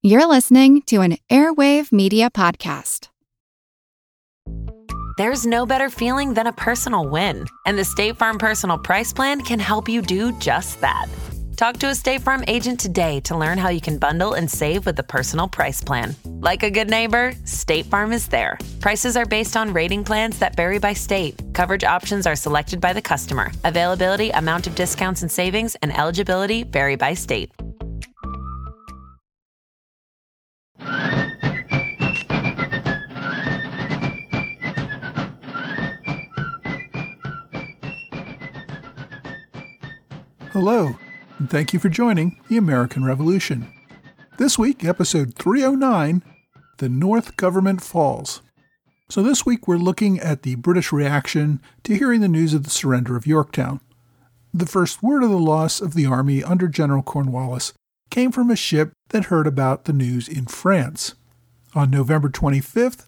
You're listening to an Airwave Media Podcast. There's no better feeling than a personal win, and the State Farm Personal Price Plan can help you do just that. Talk to a State Farm agent today to learn how you can bundle and save with the Personal Price Plan. Like a good neighbor, State Farm is there. Prices are based on rating plans that vary by state. Coverage options are selected by the customer. Availability, amount of discounts and savings, and eligibility vary by state. Hello, and thank you for joining the American Revolution. This week, episode 309, The North Government Falls. So this week we're looking at the British reaction to hearing the news of the surrender of Yorktown. The first word of the loss of the army under General Cornwallis came from a ship that heard about the news in France. On November 25th,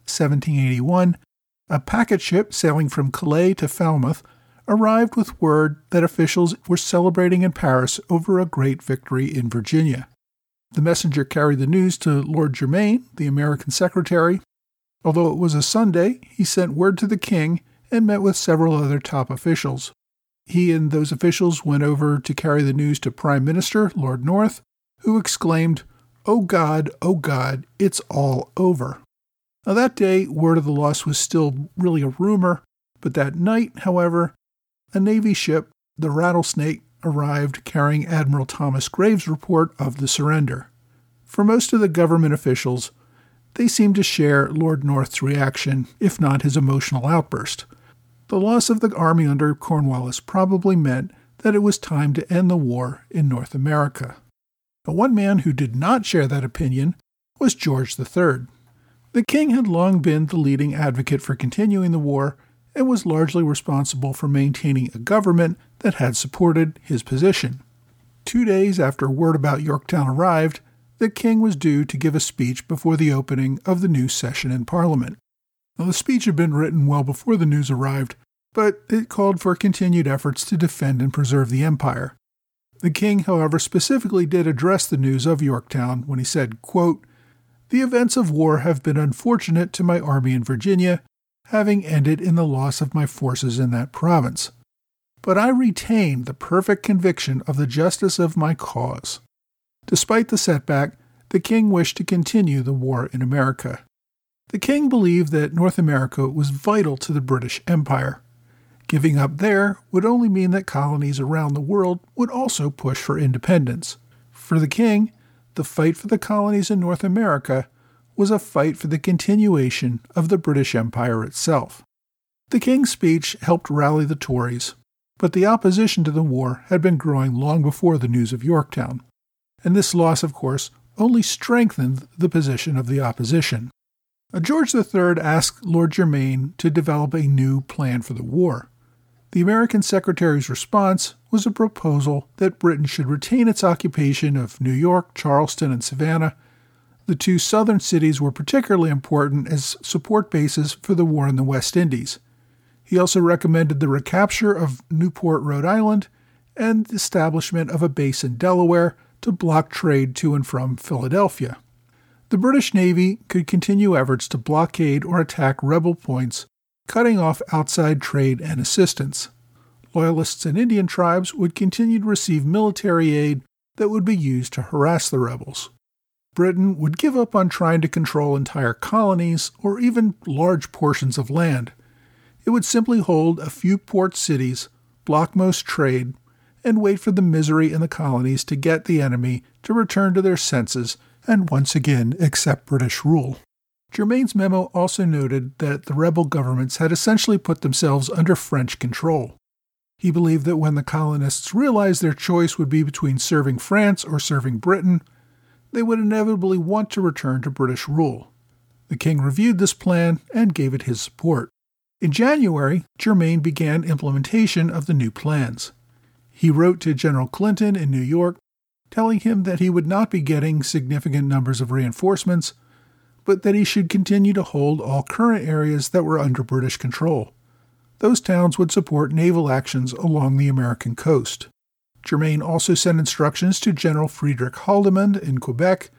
1781, a packet ship sailing from Calais to Falmouth arrived with word that officials were celebrating in Paris over a great victory in Virginia. The messenger carried the news to Lord Germain, the American secretary. Although it was a Sunday, he sent word to the king and met with several other top officials. He and those officials went over to carry the news to Prime Minister Lord North, who exclaimed, oh God, it's all over." Now that day, word of the loss was still really a rumor, but that night, however, a Navy ship, the Rattlesnake, arrived carrying Admiral Thomas Graves' report of the surrender. For most of the government officials, they seemed to share Lord North's reaction, if not his emotional outburst. The loss of the army under Cornwallis probably meant that it was time to end the war in North America. But one man who did not share that opinion was George III. The king had long been the leading advocate for continuing the war and was largely responsible for maintaining a government that had supported his position. 2 days after word about Yorktown arrived, the king was due to give a speech before the opening of the new session in Parliament. Now, the speech had been written well before the news arrived, but it called for continued efforts to defend and preserve the empire. The king, however, specifically did address the news of Yorktown when he said, quote, "The events of war have been unfortunate to my army in Virginia, having ended in the loss of my forces in that province. But I retain the perfect conviction of the justice of my cause." Despite the setback, the king wished to continue the war in America. The king believed that North America was vital to the British Empire. Giving up there would only mean that colonies around the world would also push for independence. For the king, the fight for the colonies in North America was a fight for the continuation of the British Empire itself. The king's speech helped rally the Tories, but the opposition to the war had been growing long before the news of Yorktown, and this loss, of course, only strengthened the position of the opposition. George III asked Lord Germain to develop a new plan for the war. The American Secretary's response was a proposal that Britain should retain its occupation of New York, Charleston, and Savannah. The two southern cities were particularly important as support bases for the war in the West Indies. He also recommended the recapture of Newport, Rhode Island, and the establishment of a base in Delaware to block trade to and from Philadelphia. The British Navy could continue efforts to blockade or attack rebel points, cutting off outside trade and assistance. Loyalists and Indian tribes would continue to receive military aid that would be used to harass the rebels. Britain would give up on trying to control entire colonies or even large portions of land. It would simply hold a few port cities, block most trade, and wait for the misery in the colonies to get the enemy to return to their senses and once again accept British rule. Germain's memo also noted that the rebel governments had essentially put themselves under French control. He believed that when the colonists realized their choice would be between serving France or serving Britain, they would inevitably want to return to British rule. The king reviewed this plan and gave it his support. In January, Germain began implementation of the new plans. He wrote to General Clinton in New York, telling him that he would not be getting significant numbers of reinforcements, but that he should continue to hold all current areas that were under British control. Those towns would support naval actions along the American coast. Germain also sent instructions to General Friedrich Haldimand in Quebec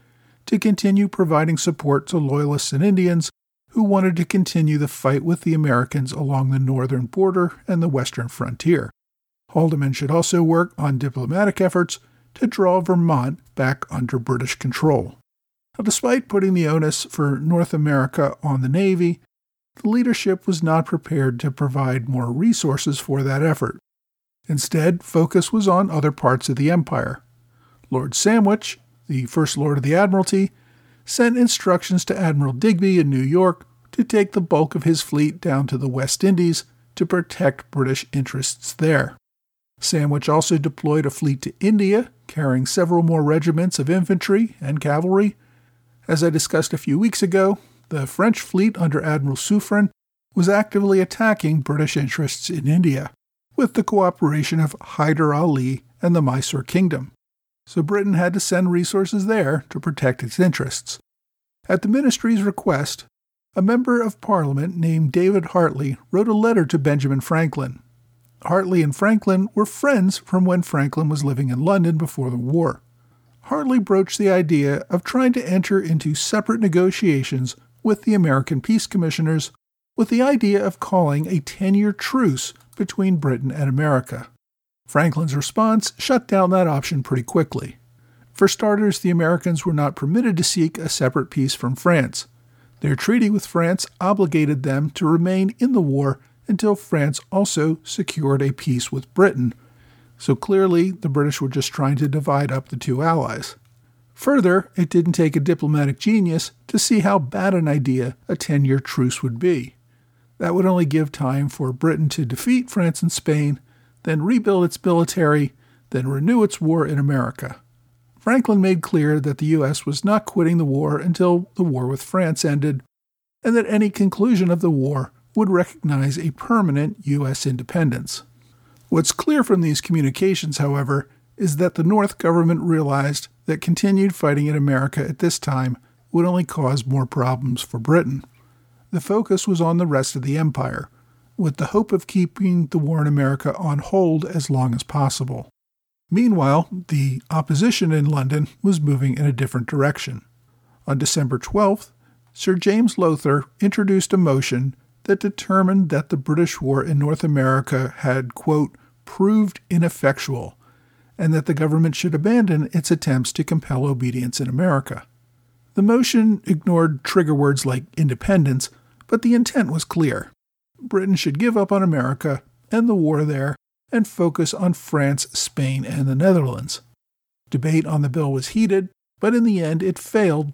to continue providing support to Loyalists and Indians who wanted to continue the fight with the Americans along the northern border and the western frontier. Haldimand should also work on diplomatic efforts to draw Vermont back under British control. Now, despite putting the onus for North America on the Navy, the leadership was not prepared to provide more resources for that effort. Instead, focus was on other parts of the empire. Lord Sandwich, the First Lord of the Admiralty, sent instructions to Admiral Digby in New York to take the bulk of his fleet down to the West Indies to protect British interests there. Sandwich also deployed a fleet to India, carrying several more regiments of infantry and cavalry. As I discussed a few weeks ago, the French fleet under Admiral Suffren was actively attacking British interests in India, with the cooperation of Hyder Ali and the Mysore Kingdom. So Britain had to send resources there to protect its interests. At the ministry's request, a member of Parliament named David Hartley wrote a letter to Benjamin Franklin. Hartley and Franklin were friends from when Franklin was living in London before the war. Hartley broached the idea of trying to enter into separate negotiations with the American peace commissioners, with the idea of calling a 10-year truce between Britain and America. Franklin's response shut down that option pretty quickly. For starters, the Americans were not permitted to seek a separate peace from France. Their treaty with France obligated them to remain in the war until France also secured a peace with Britain. So clearly, the British were just trying to divide up the two allies. Further, it didn't take a diplomatic genius to see how bad an idea a 10-year truce would be. That would only give time for Britain to defeat France and Spain, then rebuild its military, then renew its war in America. Franklin made clear that the U.S. was not quitting the war until the war with France ended, and that any conclusion of the war would recognize a permanent U.S. independence. What's clear from these communications, however, is that the North government realized that continued fighting in America at this time would only cause more problems for Britain. The focus was on the rest of the empire, with the hope of keeping the war in America on hold as long as possible. Meanwhile, the opposition in London was moving in a different direction. On December 12th, Sir James Lowther introduced a motion that determined that the British war in North America had, quote, proved ineffectual, and that the government should abandon its attempts to compel obedience in America. The motion ignored trigger words like independence, but the intent was clear. Britain should give up on America and the war there and focus on France, Spain, and the Netherlands. Debate on the bill was heated, but in the end it failed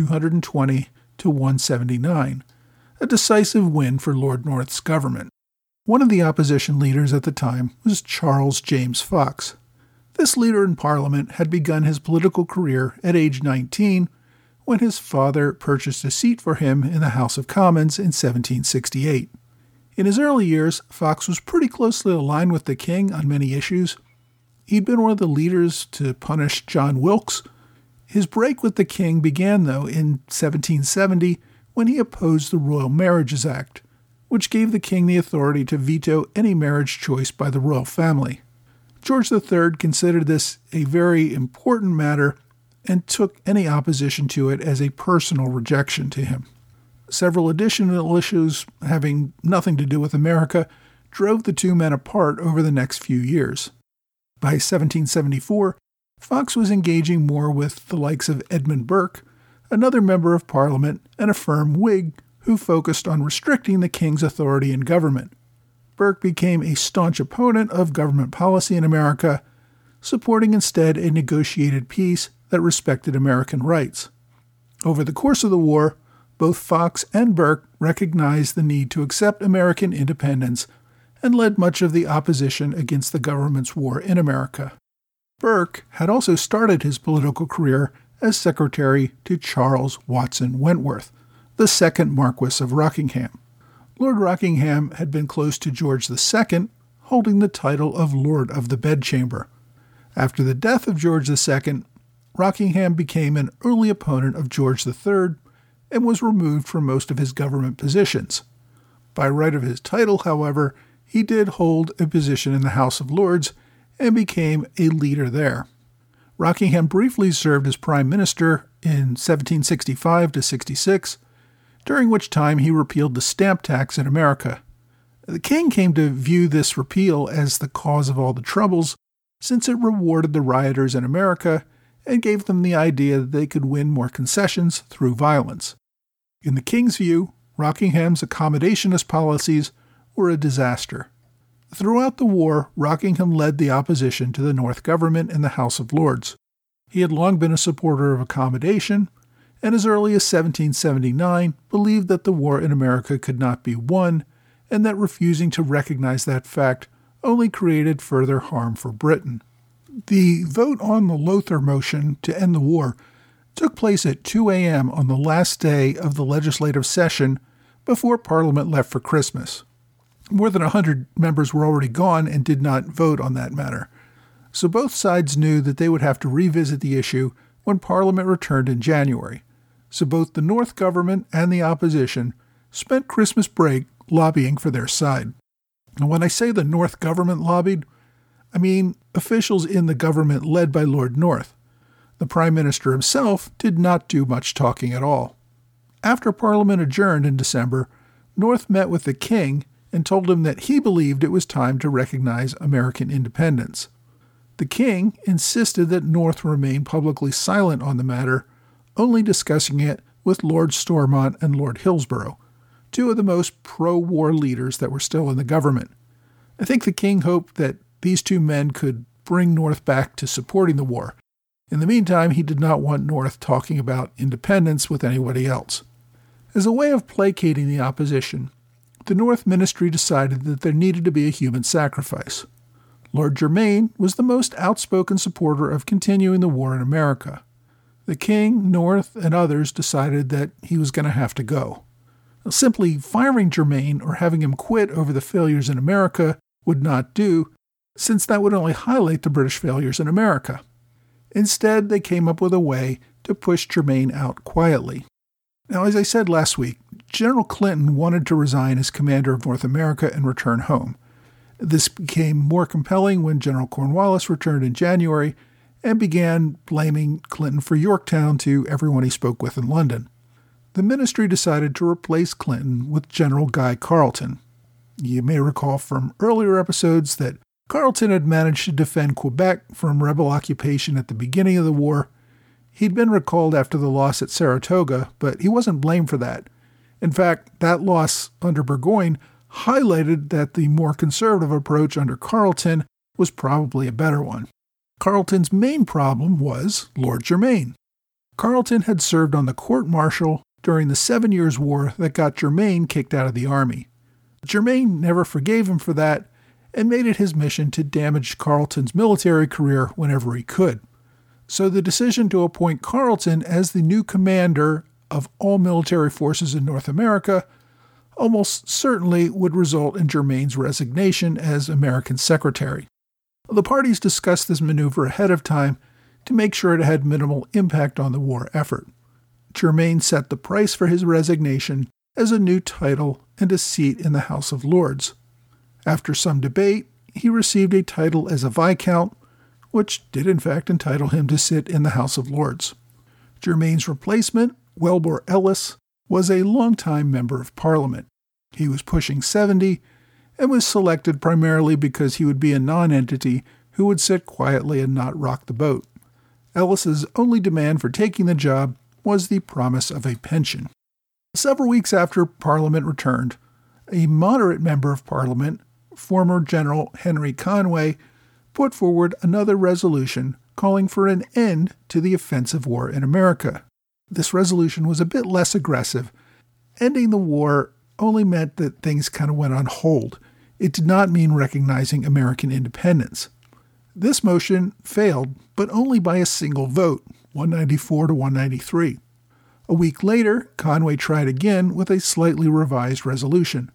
220 to 179, a decisive win for Lord North's government. One of the opposition leaders at the time was Charles James Fox. This leader in Parliament had begun his political career at age 19 when his father purchased a seat for him in the House of Commons in 1768. In his early years, Fox was pretty closely aligned with the king on many issues. He'd been one of the leaders to punish John Wilkes. His break with the king began, though, in 1770 when he opposed the Royal Marriages Act, which gave the king the authority to veto any marriage choice by the royal family. George III considered this a very important matter and took any opposition to it as a personal rejection to him. Several additional issues having nothing to do with America drove the two men apart over the next few years. By 1774, Fox was engaging more with the likes of Edmund Burke, another member of Parliament and a firm Whig who focused on restricting the king's authority in government. Burke became a staunch opponent of government policy in America, supporting instead a negotiated peace that respected American rights. Over the course of the war, both Fox and Burke recognized the need to accept American independence and led much of the opposition against the government's war in America. Burke had also started his political career as secretary to Charles Watson Wentworth, the second Marquess of Rockingham. Lord Rockingham had been close to George II, holding the title of Lord of the Bedchamber. After the death of George II, Rockingham became an early opponent of George III and was removed from most of his government positions. By right of his title, however, he did hold a position in the House of Lords and became a leader there. Rockingham briefly served as Prime Minister in 1765 to 66, during which time he repealed the stamp tax in America. The king came to view this repeal as the cause of all the troubles, since it rewarded the rioters in America and gave them the idea that they could win more concessions through violence. In the king's view, Rockingham's accommodationist policies were a disaster. Throughout the war, Rockingham led the opposition to the North government in the House of Lords. He had long been a supporter of accommodation, and as early as 1779 believed that the war in America could not be won, and that refusing to recognize that fact only created further harm for Britain. The vote on the Lothar motion to end the war took place at 2 a.m. on the last day of the legislative session before Parliament left for Christmas. More than 100 members were already gone and did not vote on that matter. So both sides knew that they would have to revisit the issue when Parliament returned in January. So both the North government and the opposition spent Christmas break lobbying for their side. And when I say the North government lobbied, I mean officials in the government led by Lord North. The Prime Minister himself did not do much talking at all. After Parliament adjourned in December, North met with the King and told him that he believed it was time to recognize American independence. The King insisted that North remain publicly silent on the matter, only discussing it with Lord Stormont and Lord Hillsborough, two of the most pro-war leaders that were still in the government. I think the King hoped that these two men could bring North back to supporting the war. In the meantime, he did not want North talking about independence with anybody else. As a way of placating the opposition, the North Ministry decided that there needed to be a human sacrifice. Lord Germain was the most outspoken supporter of continuing the war in America. The King, North, and others decided that he was going to have to go. Simply firing Germain or having him quit over the failures in America would not do, since that would only highlight the British failures in America. Instead, they came up with a way to push Germain out quietly. Now, as I said last week, General Clinton wanted to resign as commander of North America and return home. This became more compelling when General Cornwallis returned in January and began blaming Clinton for Yorktown to everyone he spoke with in London. The ministry decided to replace Clinton with General Guy Carleton. You may recall from earlier episodes that Carleton had managed to defend Quebec from rebel occupation at the beginning of the war. He'd been recalled after the loss at Saratoga, but he wasn't blamed for that. In fact, that loss under Burgoyne highlighted that the more conservative approach under Carleton was probably a better one. Carleton's main problem was Lord Germain. Carleton had served on the court-martial during the 7 Years' War that got Germain kicked out of the army. Germain never forgave him for that and made it his mission to damage Carleton's military career whenever he could. So the decision to appoint Carleton as the new commander of all military forces in North America almost certainly would result in Germain's resignation as American secretary. The parties discussed this maneuver ahead of time to make sure it had minimal impact on the war effort. Germain set the price for his resignation as a new title and a seat in the House of Lords. After some debate, he received a title as a Viscount, which did in fact entitle him to sit in the House of Lords. Germain's replacement, Welbore Ellis, was a longtime member of Parliament. He was pushing 70 and was selected primarily because he would be a non-entity who would sit quietly and not rock the boat. Ellis's only demand for taking the job was the promise of a pension. Several weeks after Parliament returned, a moderate member of Parliament, former General Henry Conway, put forward another resolution calling for an end to the offensive war in America. This resolution was a bit less aggressive. Ending the war only meant that things kind of went on hold. It did not mean recognizing American independence. This motion failed, but only by a single vote, 194 to 193. A week later, Conway tried again with a slightly revised resolution.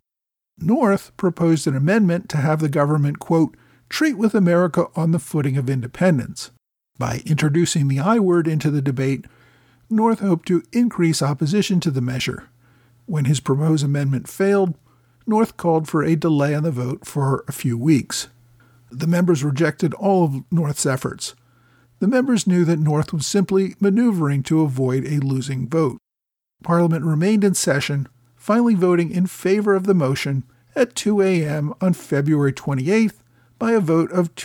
North proposed an amendment to have the government, quote, treat with America on the footing of independence. By introducing the I word into the debate, North hoped to increase opposition to the measure. When his proposed amendment failed, North called for a delay on the vote for a few weeks. The members rejected all of North's efforts. the members knew that North was simply maneuvering to avoid a losing vote. Parliament remained in session, finally voting in favor of the motion at 2 a.m. on February 28th by a vote of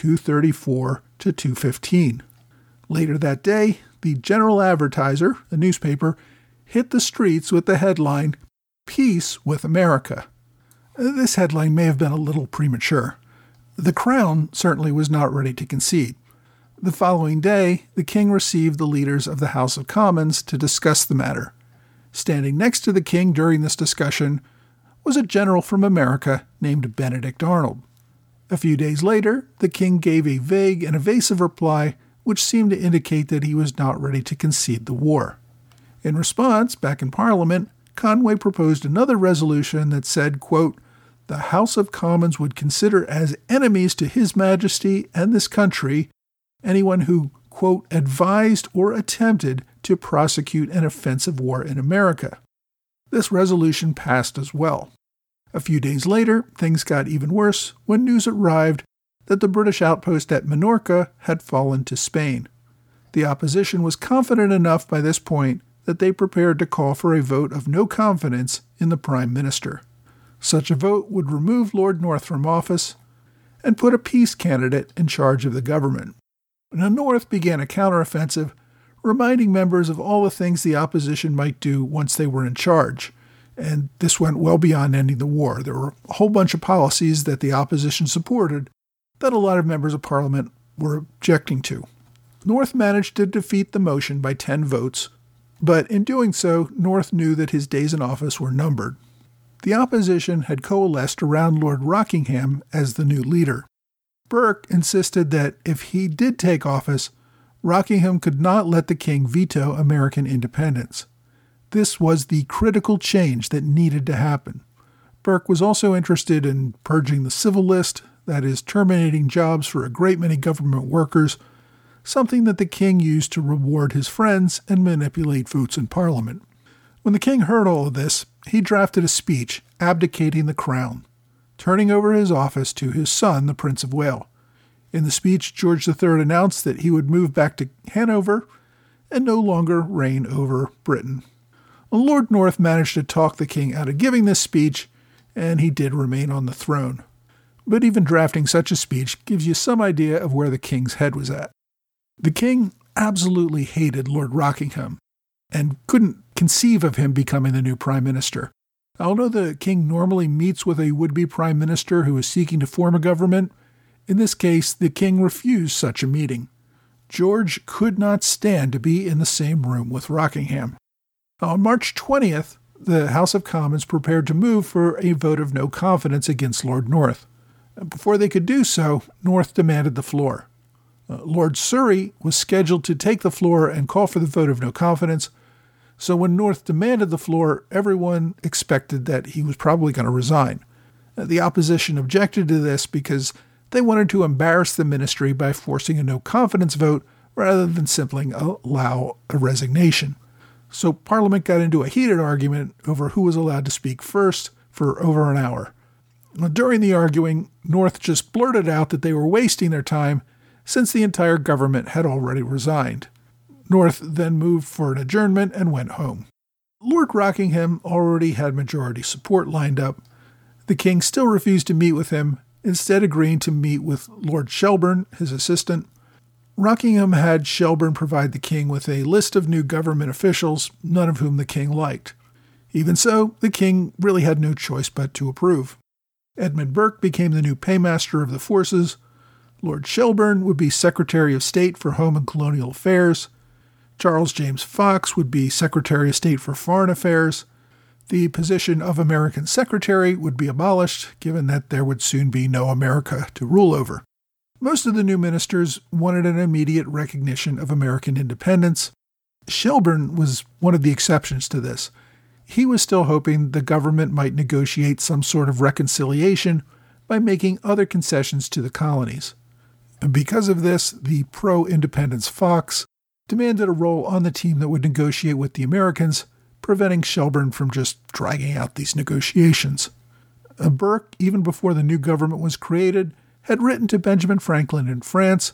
234 to 215. Later that day, the General Advertiser, a newspaper, hit the streets with the headline, "Peace with America." This headline may have been a little premature. The Crown certainly was not ready to concede. The following day, the king received the leaders of the House of Commons to discuss the matter. Standing next to the king during this discussion was a general from America named Benedict Arnold. A few days later, the king gave a vague and evasive reply which seemed to indicate that he was not ready to concede the war. In response, back in Parliament, Conway proposed another resolution that said, quote, "The House of Commons would consider as enemies to His Majesty and this country anyone who, quote, advised or attempted to prosecute an offensive war in America." This resolution passed as well. A few days later, things got even worse when news arrived that the British outpost at Minorca had fallen to Spain. The opposition was confident enough by this point that they prepared to call for a vote of no confidence in the Prime Minister. Such a vote would remove Lord North from office and put a peace candidate in charge of the government. Now, North began a counteroffensive, reminding members of all the things the opposition might do once they were in charge. And this went well beyond ending the war. There were a whole bunch of policies that the opposition supported that a lot of members of Parliament were objecting to. North managed to defeat the motion by 10 votes, but in doing so, North knew that his days in office were numbered. The opposition had coalesced around Lord Rockingham as the new leader. Burke insisted that if he did take office, Rockingham could not let the king veto American independence. This was the critical change that needed to happen. Burke was also interested in purging the civil list, that is, terminating jobs for a great many government workers, something that the king used to reward his friends and manipulate votes in Parliament. When the king heard all of this, he drafted a speech abdicating the crown, turning over his office to his son, the Prince of Wales. In the speech, George III announced that he would move back to Hanover and no longer reign over Britain. Lord North managed to talk the king out of giving this speech, and he did remain on the throne. But even drafting such a speech gives you some idea of where the king's head was at. The king absolutely hated Lord Rockingham and couldn't conceive of him becoming the new prime minister. Although the king normally meets with a would-be prime minister who is seeking to form a government, in this case, the king refused such a meeting. George could not stand to be in the same room with Rockingham. On March 20th, the House of Commons prepared to move for a vote of no confidence against Lord North. Before they could do so, North demanded the floor. Lord Surrey was scheduled to take the floor and call for the vote of no confidence, so when North demanded the floor, everyone expected that he was probably going to resign. The opposition objected to this because they wanted to embarrass the ministry by forcing a no-confidence vote rather than simply allow a resignation. So Parliament got into a heated argument over who was allowed to speak first for over an hour. During the arguing, North just blurted out that they were wasting their time since the entire government had already resigned. North then moved for an adjournment and went home. Lord Rockingham already had majority support lined up. The king still refused to meet with him, instead agreeing to meet with Lord Shelburne, his assistant. Rockingham had Shelburne provide the king with a list of new government officials, none of whom the king liked. Even so, the king really had no choice but to approve. Edmund Burke became the new paymaster of the forces. Lord Shelburne would be Secretary of State for Home and Colonial Affairs. Charles James Fox would be Secretary of State for Foreign Affairs. The position of American Secretary would be abolished, given that there would soon be no America to rule over. Most of the new ministers wanted an immediate recognition of American independence. Shelburne was one of the exceptions to this. He was still hoping the government might negotiate some sort of reconciliation by making other concessions to the colonies. And because of this, the pro-independence Fox demanded a role on the team that would negotiate with the Americans, preventing Shelburne from just dragging out these negotiations. Burke, even before the new government was created, had written to Benjamin Franklin in France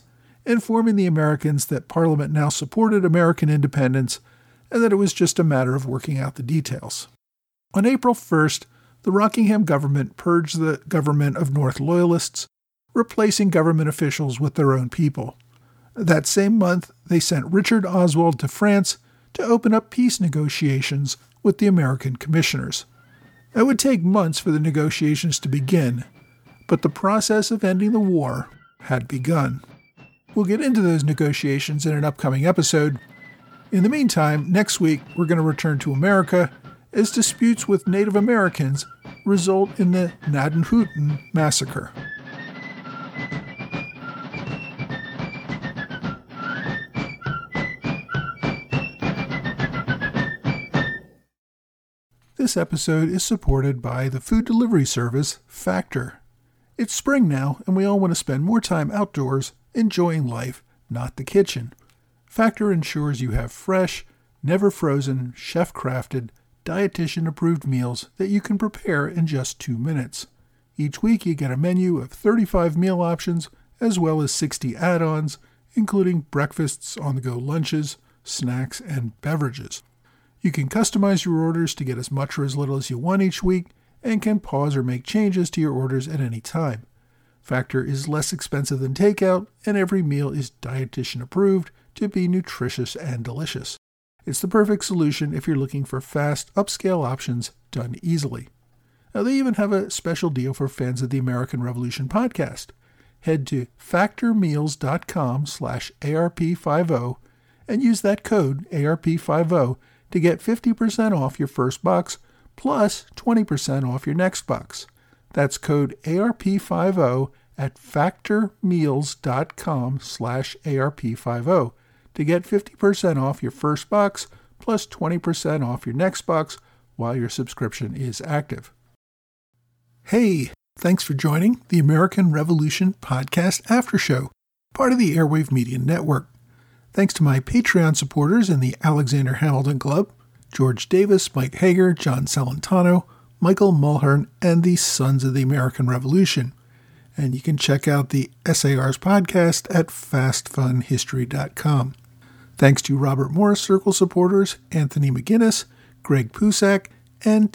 informing the Americans that Parliament now supported American independence and that it was just a matter of working out the details. On April 1st, the Rockingham government purged the government of North Loyalists, replacing government officials with their own people. That same month, they sent Richard Oswald to France to open up peace negotiations with the American commissioners. It would take months for the negotiations to begin, but the process of ending the war had begun. We'll get into those negotiations in an upcoming episode. In the meantime, next week we're going to return to America as disputes with Native Americans result in the Gnadenhutten massacre. This episode is supported by the food delivery service Factor. It's spring now, and we all want to spend more time outdoors enjoying life, not the kitchen. Factor ensures you have fresh, never frozen, chef-crafted, dietitian-approved meals that you can prepare in just 2 minutes. Each week you get a menu of 35 meal options as well as 60 add-ons, including breakfasts, on-the-go lunches, snacks, and beverages. You can customize your orders to get as much or as little as you want each week and can pause or make changes to your orders at any time. Factor is less expensive than takeout, and every meal is dietitian approved to be nutritious and delicious. It's the perfect solution if you're looking for fast, upscale options done easily. Now, they even have a special deal for fans of the American Revolution podcast. Head to factormeals.com/ARP50 and use that code ARP50 to get 50% off your first box plus 20% off your next box. That's code ARP50 at factormeals.com/ARP50 to get 50% off your first box plus 20% off your next box while your subscription is active. Hey, thanks for joining the American Revolution Podcast After Show, part of the Airwave Media Network. Thanks to my Patreon supporters in the Alexander Hamilton Club, George Davis, Mike Hager, John Celentano, Michael Mulhern, and the Sons of the American Revolution. And you can check out the SAR's podcast at fastfunhistory.com. Thanks to Robert Morris Circle supporters, Anthony McGinnis, Greg Pusak, and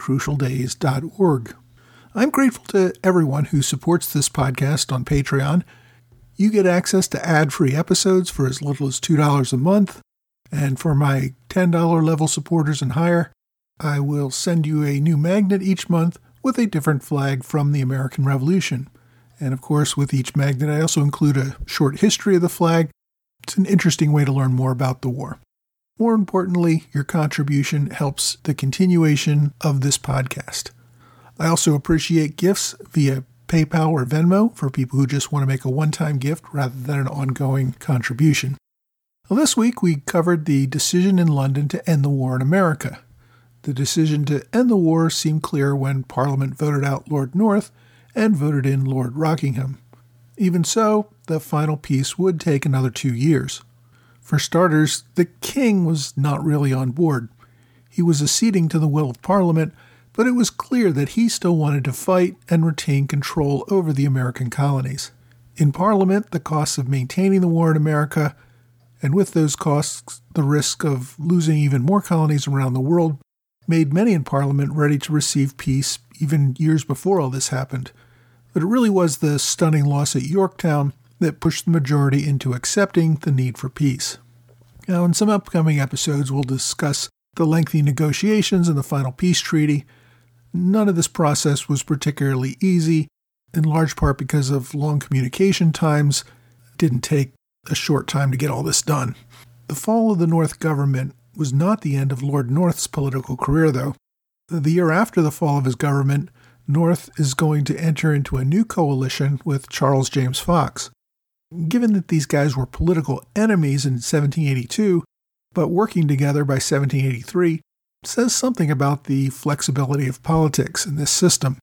10crucialdays.org. I'm grateful to everyone who supports this podcast on Patreon. You get access to ad-free episodes for as little as $2 a month, and for my $10 level supporters and higher, I will send you a new magnet each month with a different flag from the American Revolution. And of course, with each magnet, I also include a short history of the flag. It's an interesting way to learn more about the war. More importantly, your contribution helps the continuation of this podcast. I also appreciate gifts via PayPal or Venmo for people who just want to make a one-time gift rather than an ongoing contribution. Well, this week we covered the decision in London to end the war in America. The decision to end the war seemed clear when Parliament voted out Lord North and voted in Lord Rockingham. Even so, the final peace would take another 2 years. For starters, the king was not really on board. He was acceding to the will of Parliament, but it was clear that he still wanted to fight and retain control over the American colonies. In Parliament, the costs of maintaining the war in America, and with those costs, the risk of losing even more colonies around the world, made many in Parliament ready to receive peace even years before all this happened. But it really was the stunning loss at Yorktown that pushed the majority into accepting the need for peace. Now, in some upcoming episodes, we'll discuss the lengthy negotiations and the final peace treaty. None of this process was particularly easy, in large part because of long communication times. It didn't take a short time to get all this done. The fall of the North government was not the end of Lord North's political career, though. The year after the fall of his government, North is going to enter into a new coalition with Charles James Fox. Given that these guys were political enemies in 1782, but working together by 1783, says something about the flexibility of politics in this system.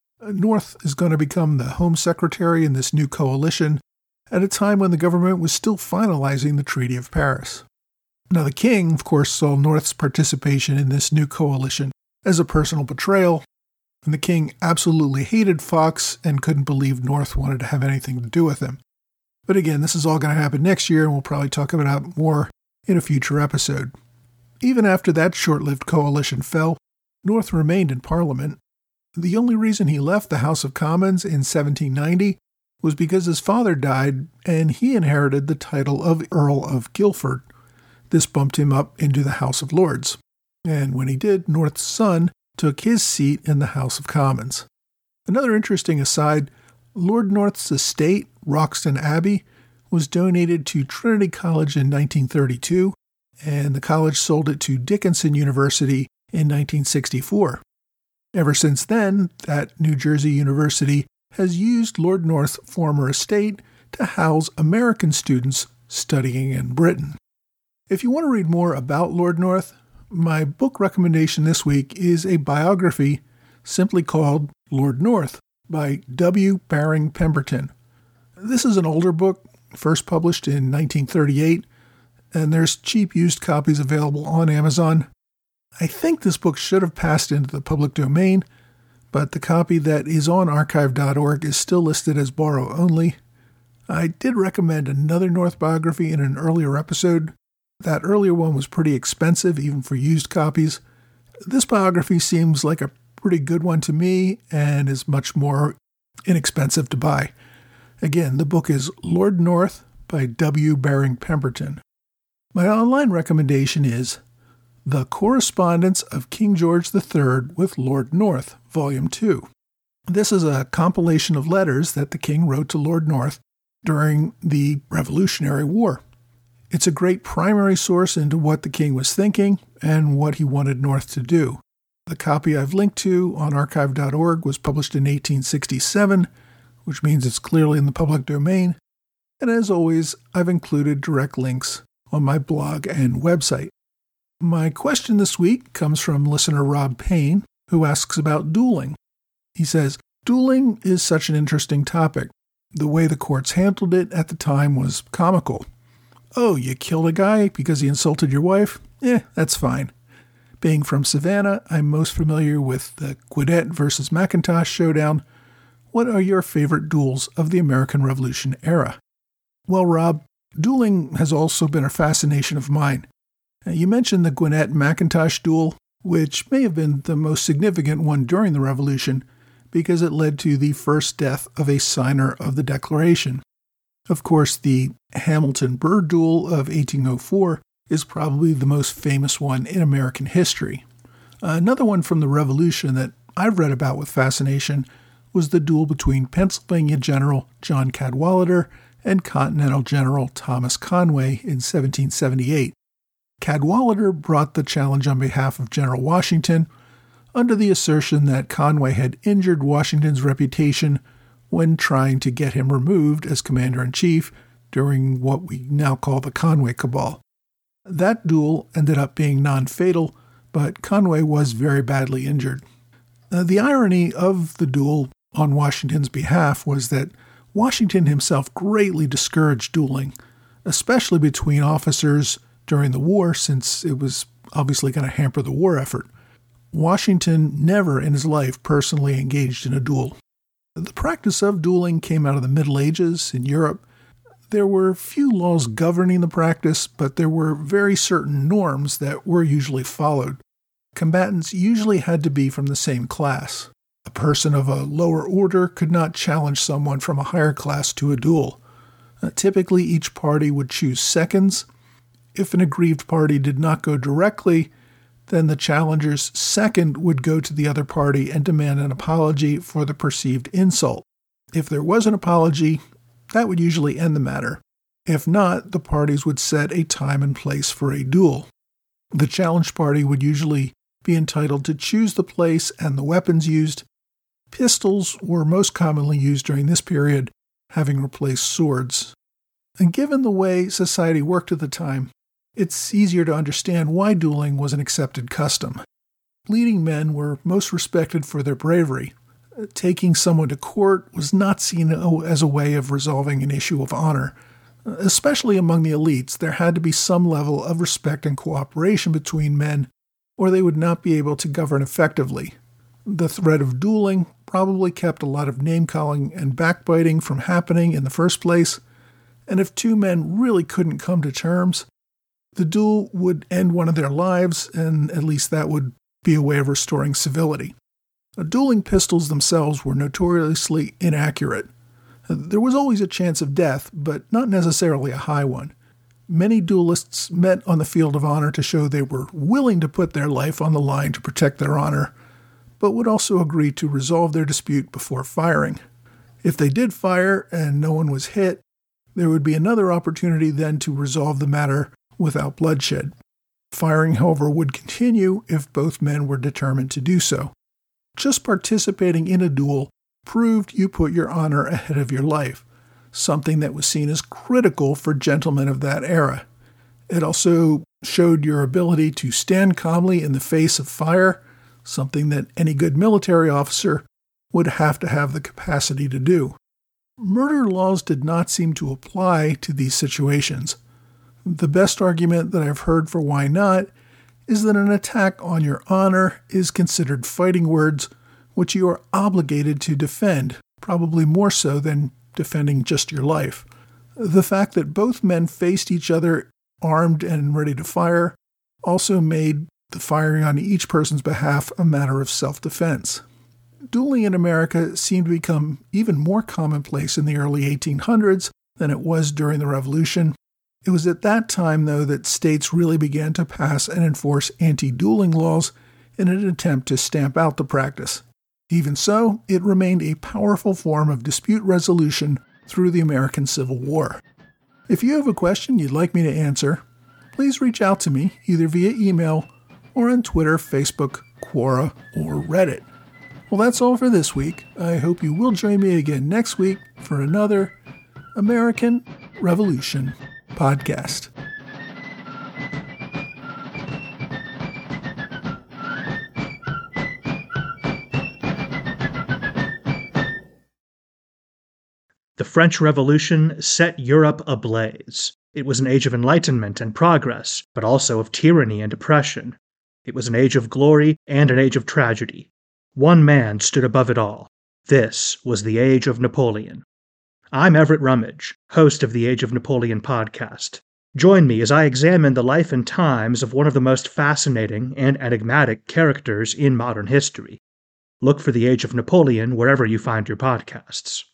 North is going to become the Home Secretary in this new coalition at a time when the government was still finalizing the Treaty of Paris. Now, the king, of course, saw North's participation in this new coalition as a personal betrayal, and the king absolutely hated Fox and couldn't believe North wanted to have anything to do with him. But again, this is all going to happen next year, and we'll probably talk about it more in a future episode. Even after that short-lived coalition fell, North remained in Parliament. The only reason he left the House of Commons in 1790 was because his father died and he inherited the title of Earl of Guildford. This bumped him up into the House of Lords. And when he did, North's son took his seat in the House of Commons. Another interesting aside, Lord North's estate, Roxton Abbey, was donated to Trinity College in 1932, and the college sold it to Dickinson University in 1964. Ever since then, that New Jersey university has used Lord North's former estate to house American students studying in Britain. If you want to read more about Lord North, my book recommendation this week is a biography simply called Lord North by W. Baring Pemberton. This is an older book, first published in 1938, and there's cheap used copies available on Amazon. I think this book should have passed into the public domain, but the copy that is on archive.org is still listed as borrow only. I did recommend another North biography in an earlier episode. That earlier one was pretty expensive, even for used copies. This biography seems like a pretty good one to me and is much more inexpensive to buy. Again, the book is Lord North by W. Baring Pemberton. My online recommendation is The Correspondence of King George III with Lord North, Volume 2. This is a compilation of letters that the king wrote to Lord North during the Revolutionary War. It's a great primary source into what the king was thinking and what he wanted North to do. The copy I've linked to on archive.org was published in 1867, which means it's clearly in the public domain. And as always, I've included direct links on my blog and website. My question this week comes from listener Rob Payne, who asks about dueling. He says, "Dueling is such an interesting topic. The way the courts handled it at the time was comical. Oh, you killed a guy because he insulted your wife? That's fine. Being from Savannah, I'm most familiar with the Gwinnett versus McIntosh showdown. What are your favorite duels of the American Revolution era?" Well, Rob, dueling has also been a fascination of mine. You mentioned the Gwinnett-McIntosh duel, which may have been the most significant one during the Revolution because it led to the first death of a signer of the Declaration. Of course, the Hamilton-Burr duel of 1804 is probably the most famous one in American history. Another one from the Revolution that I've read about with fascination was the duel between Pennsylvania General John Cadwalader and Continental General Thomas Conway in 1778. Cadwalader brought the challenge on behalf of General Washington under the assertion that Conway had injured Washington's reputation when trying to get him removed as commander-in-chief during what we now call the Conway Cabal. That duel ended up being non-fatal, but Conway was very badly injured. The irony of the duel on Washington's behalf was that Washington himself greatly discouraged dueling, especially between officers during the war, since it was obviously going to hamper the war effort. Washington never in his life personally engaged in a duel. The practice of dueling came out of the Middle Ages in Europe. There were few laws governing the practice, but there were very certain norms that were usually followed. Combatants usually had to be from the same class. A person of a lower order could not challenge someone from a higher class to a duel. Typically, each party would choose seconds. If an aggrieved party did not go directly, then the challenger's second would go to the other party and demand an apology for the perceived insult. If there was an apology, that would usually end the matter. If not, the parties would set a time and place for a duel. The challenged party would usually be entitled to choose the place and the weapons used. Pistols were most commonly used during this period, having replaced swords. And given the way society worked at the time, it's easier to understand why dueling was an accepted custom. Leading men were most respected for their bravery. Taking someone to court was not seen as a way of resolving an issue of honor. Especially among the elites, there had to be some level of respect and cooperation between men, or they would not be able to govern effectively. The threat of dueling probably kept a lot of name-calling and backbiting from happening in the first place, and if two men really couldn't come to terms, the duel would end one of their lives, and at least that would be a way of restoring civility. Dueling pistols themselves were notoriously inaccurate. There was always a chance of death, but not necessarily a high one. Many duelists met on the field of honor to show they were willing to put their life on the line to protect their honor, but would also agree to resolve their dispute before firing. If they did fire and no one was hit, there would be another opportunity then to resolve the matter without bloodshed. Firing, however, would continue if both men were determined to do so. Just participating in a duel proved you put your honor ahead of your life, something that was seen as critical for gentlemen of that era. It also showed your ability to stand calmly in the face of fire, something that any good military officer would have to have the capacity to do. Murder laws did not seem to apply to these situations. The best argument that I've heard for why not is that an attack on your honor is considered fighting words which you are obligated to defend, probably more so than defending just your life. The fact that both men faced each other armed and ready to fire also made the firing on each person's behalf a matter of self-defense. Dueling in America seemed to become even more commonplace in the early 1800s than it was during the Revolution. It was at that time, though, that states really began to pass and enforce anti-dueling laws in an attempt to stamp out the practice. Even so, it remained a powerful form of dispute resolution through the American Civil War. If you have a question you'd like me to answer, please reach out to me either via email or on Twitter, Facebook, Quora, or Reddit. Well, that's all for this week. I hope you will join me again next week for another American Revolution podcast. The French Revolution set Europe ablaze. It was an age of enlightenment and progress, but also of tyranny and oppression. It was an age of glory and an age of tragedy. One man stood above it all. This was the Age of Napoleon. I'm Everett Rummage, host of the Age of Napoleon podcast. Join me as I examine the life and times of one of the most fascinating and enigmatic characters in modern history. Look for the Age of Napoleon wherever you find your podcasts.